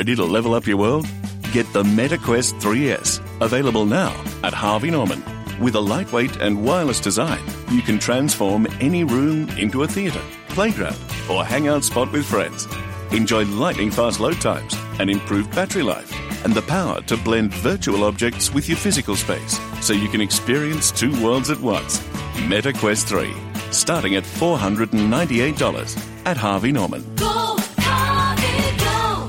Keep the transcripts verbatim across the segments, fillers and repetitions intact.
Ready to level up your world? Get the MetaQuest three S, available now at Harvey Norman. With a lightweight and wireless design, you can transform any room into a theatre, playground, or hangout spot with friends. Enjoy lightning-fast load times and improved battery life, and the power to blend virtual objects with your physical space, so you can experience two worlds at once. MetaQuest three, starting at four hundred ninety-eight dollars at Harvey Norman. Go, Harvey, go!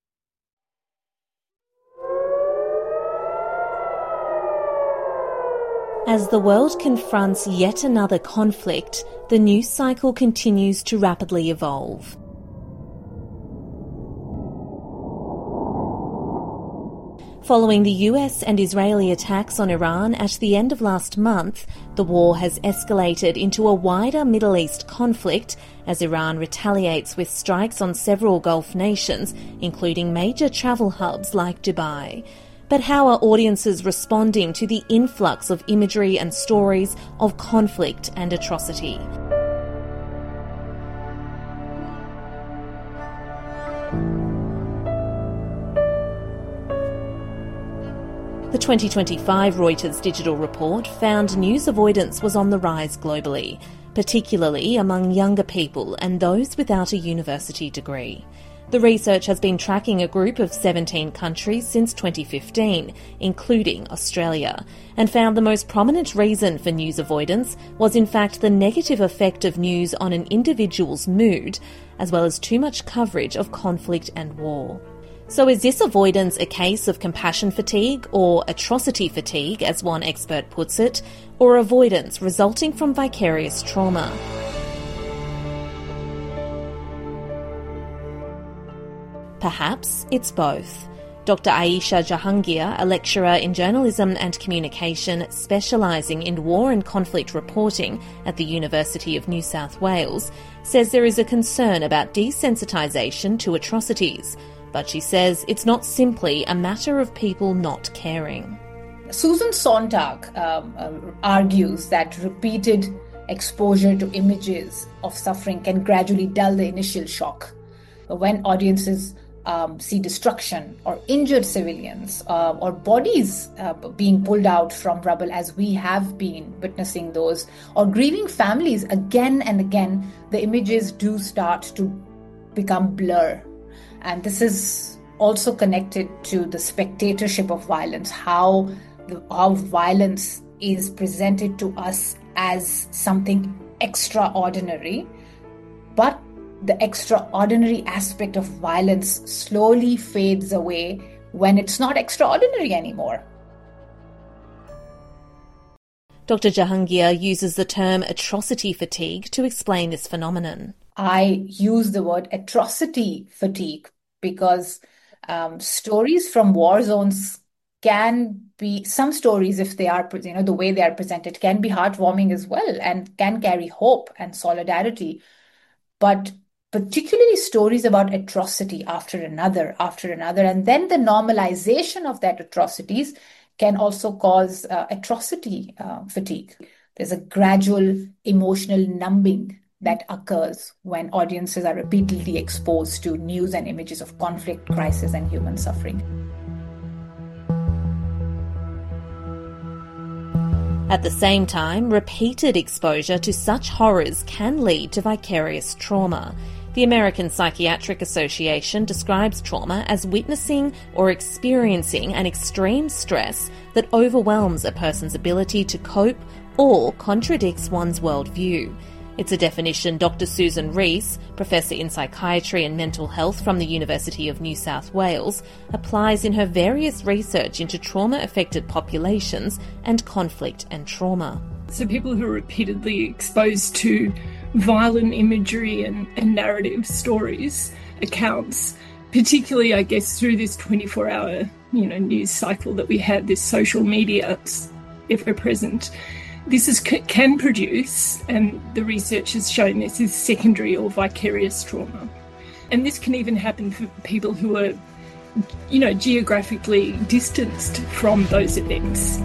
As the world confronts yet another conflict, the news cycle continues to rapidly evolve. Following the U S and Israeli attacks on Iran at the end of last month, the war has escalated into a wider Middle East conflict as Iran retaliates with strikes on several Gulf nations, including major travel hubs like Dubai. But how are audiences responding to the influx of imagery and stories of conflict and atrocity? The twenty twenty-five Reuters digital report found news avoidance was on the rise globally, particularly among younger people and those without a university degree. The research has been tracking a group of seventeen countries since twenty fifteen, including Australia, and found the most prominent reason for news avoidance was in fact the negative effect of news on an individual's mood, as well as too much coverage of conflict and war. So is this avoidance a case of compassion fatigue, or atrocity fatigue, as one expert puts it, or avoidance resulting from vicarious trauma? Perhaps it's both. Doctor Ayesha Jahangir, a lecturer in journalism and communication specialising in war and conflict reporting at the University of New South Wales, says there is a concern about desensitisation to atrocities. But she says it's not simply a matter of people not caring. Susan Sontag um, uh, argues that repeated exposure to images of suffering can gradually dull the initial shock. When audiences um, see destruction or injured civilians uh, or bodies uh, being pulled out from rubble, as we have been witnessing those, or grieving families again and again, the images do start to become blur. And this is also connected to the spectatorship of violence, how the, how violence is presented to us as something extraordinary, but the extraordinary aspect of violence slowly fades away when it's not extraordinary anymore. Doctor Jahangir uses the term atrocity fatigue to explain this phenomenon. I use the word atrocity fatigue because um, stories from war zones can be, some stories, if they are, you know, the way they are presented, can be heartwarming as well and can carry hope and solidarity. But particularly stories about atrocity after another, after another, and then the normalization of that atrocities can also cause uh, atrocity uh, fatigue. There's a gradual emotional numbing that occurs when audiences are repeatedly exposed to news and images of conflict, crisis, and human suffering. At the same time, repeated exposure to such horrors can lead to vicarious trauma. The American Psychiatric Association describes trauma as witnessing or experiencing an extreme stress that overwhelms a person's ability to cope or contradicts one's worldview. It's a definition Doctor Susan Rees, Professor in Psychiatry and Mental Health from the University of New South Wales, applies in her various research into trauma-affected populations and conflict and trauma. So people who are repeatedly exposed to violent imagery and, and narrative stories, accounts, particularly, I guess, through this twenty-four hour, you know, news cycle that we have, this social media ever-present, this is, can produce, and the research has shown this, is secondary or vicarious trauma. And this can even happen for people who are, you know, geographically distanced from those events.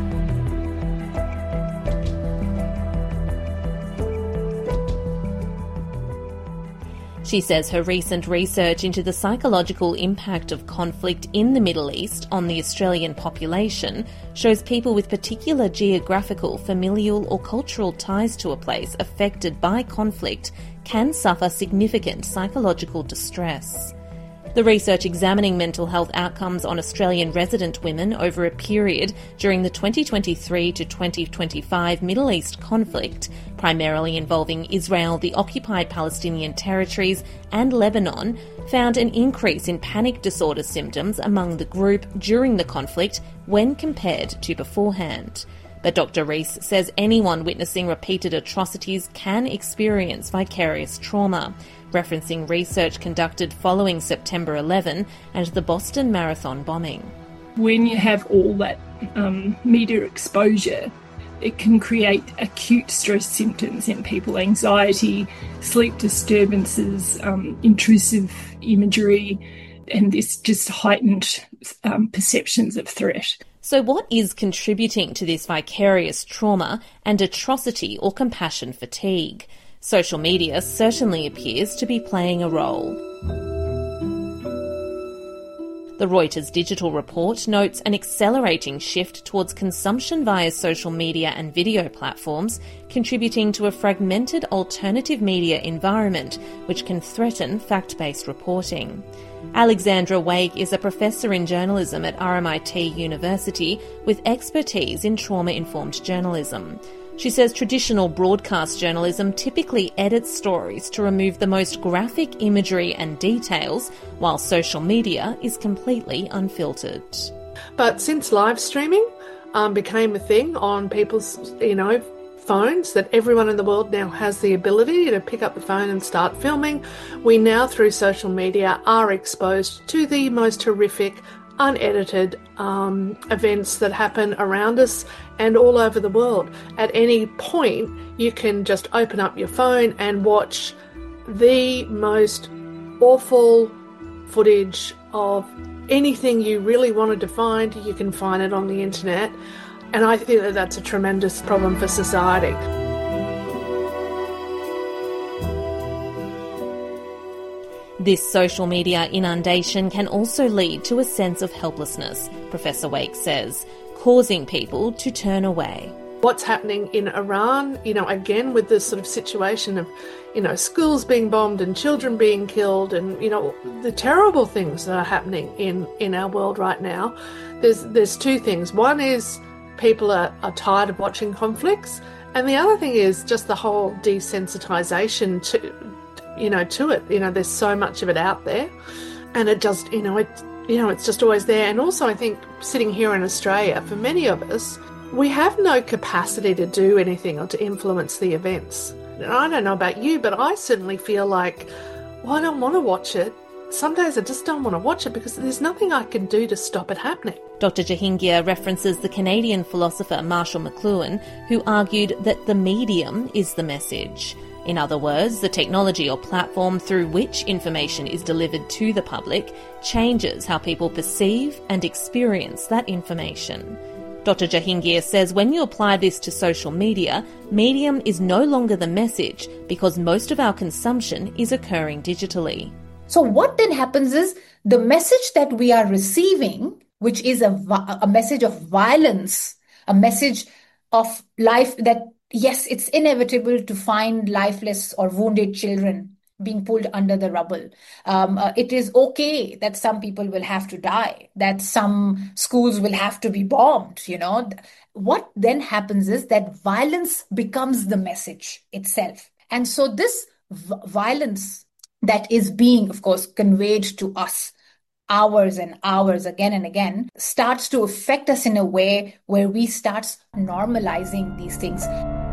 She says her recent research into the psychological impact of conflict in the Middle East on the Australian population shows people with particular geographical, familial or cultural ties to a place affected by conflict can suffer significant psychological distress. The research examining mental health outcomes on Australian resident women over a period during the twenty twenty-three to twenty twenty-five Middle East conflict, primarily involving Israel, the occupied Palestinian territories and Lebanon, found an increase in panic disorder symptoms among the group during the conflict when compared to beforehand. But Doctor Rees says anyone witnessing repeated atrocities can experience vicarious trauma, referencing research conducted following September eleventh and the Boston Marathon bombing. When you have all that um, media exposure, it can create acute stress symptoms in people: anxiety, sleep disturbances, um, intrusive imagery, and this just heightened um, perceptions of threat. So what is contributing to this vicarious trauma and atrocity or compassion fatigue? Social media certainly appears to be playing a role. The Reuters digital report notes an accelerating shift towards consumption via social media and video platforms, contributing to a fragmented alternative media environment which can threaten fact-based reporting. Alexandra Wake is a professor in journalism at R M I T University with expertise in trauma-informed journalism. She says traditional broadcast journalism typically edits stories to remove the most graphic imagery and details, while social media is completely unfiltered. But since live streaming um, became a thing on people's, you know, phones, that everyone in the world now has the ability to pick up the phone and start filming, we now through social media are exposed to the most horrific, unedited um, events that happen around us and all over the world. At any point, you can just open up your phone and watch the most awful footage of anything you really wanted to find. You can find it on the internet. And I think that that's a tremendous problem for society. This social media inundation can also lead to a sense of helplessness, Professor Wake says, causing people to turn away. What's happening in Iran, you know, again with this sort of situation of, you know, schools being bombed and children being killed and, you know, the terrible things that are happening in, in our world right now, there's there's two things. One is people are, are tired of watching conflicts, and the other thing is just the whole desensitization to, you know, to it. You know, there's so much of it out there, and it just, you know, it, you know, it's just always there. And also, I think sitting here in Australia, for many of us, we have no capacity to do anything or to influence the events. And I don't know about you, but I certainly feel like, well, I don't want to watch it. Some days I just don't want to watch it because there's nothing I can do to stop it happening. Doctor Jahangir references the Canadian philosopher Marshall McLuhan, who argued that the medium is the message. In other words, the technology or platform through which information is delivered to the public changes how people perceive and experience that information. Doctor Jahangir says when you apply this to social media, medium is no longer the message because most of our consumption is occurring digitally. So what then happens is the message that we are receiving, which is a, a message of violence, a message of life that, yes, it's inevitable to find lifeless or wounded children being pulled under the rubble. Um, uh, it is okay that some people will have to die, that some schools will have to be bombed, you know. What then happens is that violence becomes the message itself. And so this v- violence that is being, of course, conveyed to us hours and hours again and again starts to affect us in a way where we start normalizing these things.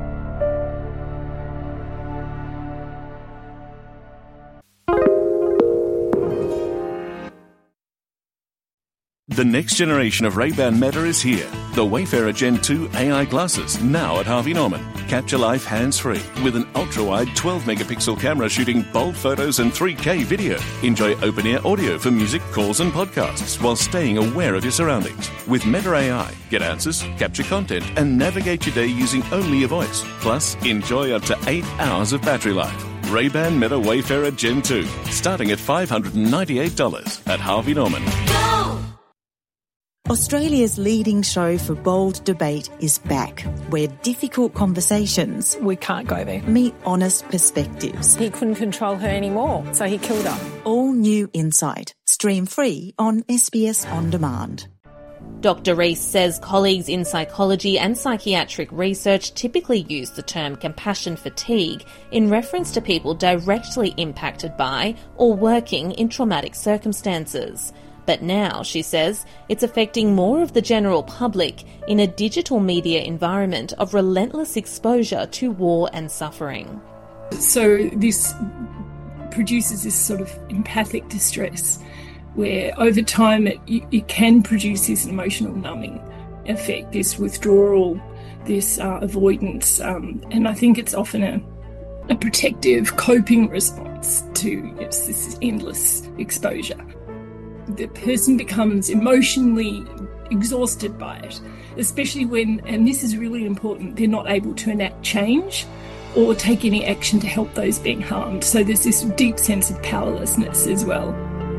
The next generation of Ray-Ban Meta is here. The Wayfarer Gen two A I glasses, now at Harvey Norman. Capture life hands-free with an ultra-wide twelve megapixel camera shooting bold photos and three K video. Enjoy open-ear audio for music, calls and podcasts while staying aware of your surroundings. With Meta A I, get answers, capture content and navigate your day using only your voice. Plus, enjoy up to eight hours of battery life. Ray-Ban Meta Wayfarer Gen two, starting at five hundred ninety-eight dollars at Harvey Norman. Go! Australia's leading show for bold debate is back, where difficult conversations We can't go there. meet honest perspectives. He couldn't control her anymore, so he killed her. All New Insight. Stream free on S B S On Demand. Doctor Rees says colleagues in psychology and psychiatric research typically use the term compassion fatigue in reference to people directly impacted by or working in traumatic circumstances. But now, she says, it's affecting more of the general public in a digital media environment of relentless exposure to war and suffering. So this produces this sort of empathic distress where over time it, it can produce this emotional numbing effect, this withdrawal, this uh, avoidance. Um, and I think it's often a, a protective coping response to yes, this endless exposure. The person becomes emotionally exhausted by it, especially when, and this is really important, they're not able to enact change or take any action to help those being harmed. So there's this deep sense of powerlessness as well.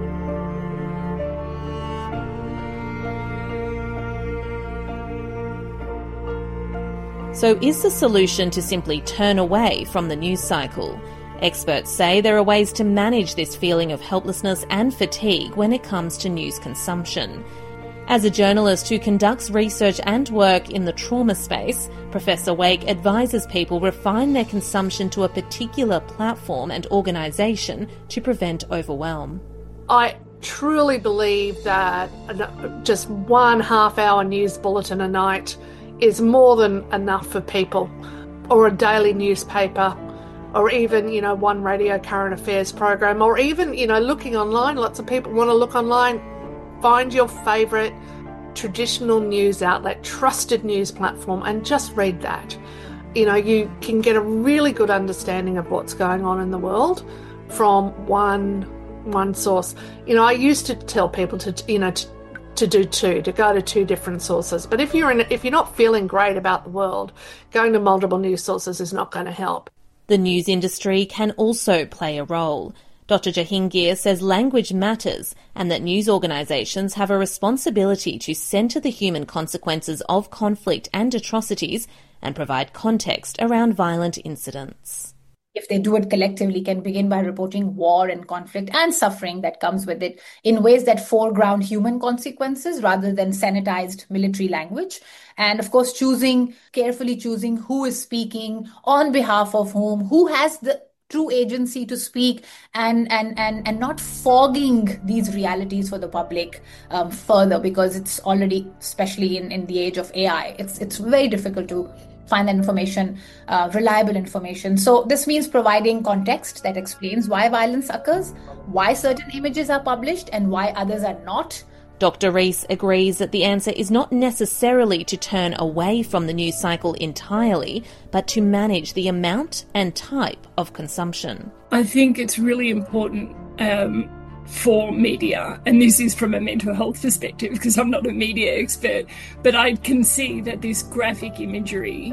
So is the solution to simply turn away from the news cycle? Experts say there are ways to manage this feeling of helplessness and fatigue when it comes to news consumption. As a journalist who conducts research and work in the trauma space, Professor Wake advises people refine their consumption to a particular platform and organisation to prevent overwhelm. I truly believe that just one half-hour news bulletin a night is more than enough for people, or a daily newspaper, or even, you know, one radio current affairs program, or even, you know, looking online. Lots of people want to look online. Find your favourite traditional news outlet, trusted news platform, and just read that. You know, you can get a really good understanding of what's going on in the world from one one source. You know, I used to tell people to, you know, to, to do two, to go to two different sources. But if you're in, if you're not feeling great about the world, going to multiple news sources is not going to help. The news industry can also play a role. Doctor Jahangir says language matters and that news organisations have a responsibility to centre the human consequences of conflict and atrocities and provide context around violent incidents. If they do it collectively, can begin by reporting war and conflict and suffering that comes with it in ways that foreground human consequences rather than sanitized military language. And of course, choosing, carefully choosing who is speaking, on behalf of whom, who has the true agency to speak, and and and, and not fogging these realities for the public um, further, because it's already, especially in, in the age of A I, it's it's very difficult to find that information, uh, reliable information. So this means providing context that explains why violence occurs, why certain images are published, and why others are not. Doctor Rees agrees that the answer is not necessarily to turn away from the news cycle entirely, but to manage the amount and type of consumption. I think it's really important um, for media, and this is from a mental health perspective because I'm not a media expert, but I can see that this graphic imagery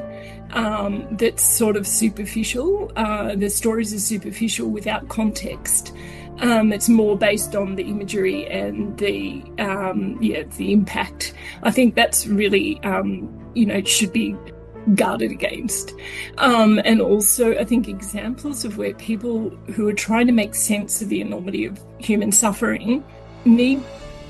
um, that's sort of superficial, uh, the stories are superficial without context. Um, it's more based on the imagery and the um, yeah the impact. I think that's really um, you know should be guarded against. Um, and also I think examples of where people who are trying to make sense of the enormity of human suffering need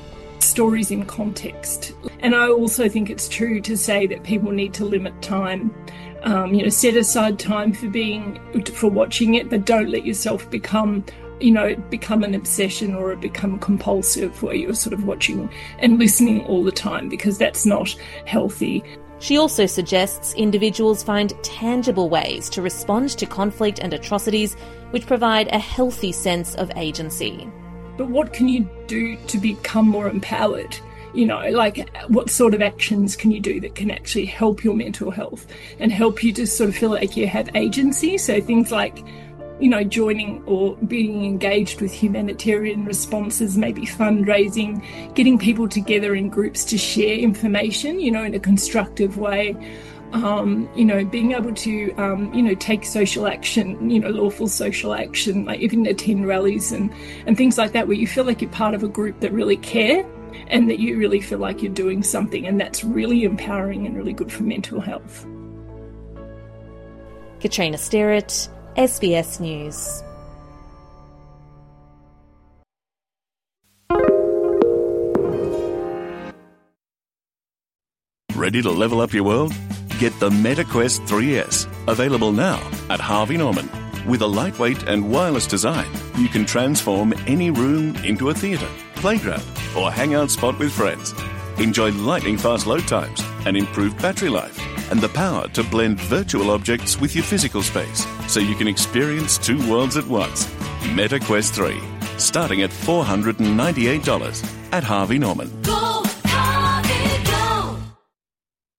stories in context. And I also think it's true to say that people need to limit time. Um, you know, set aside time for being for watching it, but don't let yourself become you know, become an obsession or become compulsive where you're sort of watching and listening all the time, because that's not healthy. She also suggests individuals find tangible ways to respond to conflict and atrocities which provide a healthy sense of agency. But what can you do to become more empowered? You know, like what sort of actions can you do that can actually help your mental health and help you to sort of feel like you have agency? So things like, you know, joining or being engaged with humanitarian responses, maybe fundraising, getting people together in groups to share information, you know, in a constructive way, Um, you know, being able to, um, you know, take social action, you know, lawful social action, like even attend rallies and, and things like that, where you feel like you're part of a group that really care and that you really feel like you're doing something. And that's really empowering and really good for mental health. Katrina Sterrett, S B S News. Ready to level up your world? Get the MetaQuest three S, available now at Harvey Norman. With a lightweight and wireless design, you can transform any room into a theatre, playground, or hangout spot with friends. Enjoy lightning-fast load times, an improved battery life, and the power to blend virtual objects with your physical space, so you can experience two worlds at once. MetaQuest three, starting at four hundred ninety-eight dollars at Harvey Norman.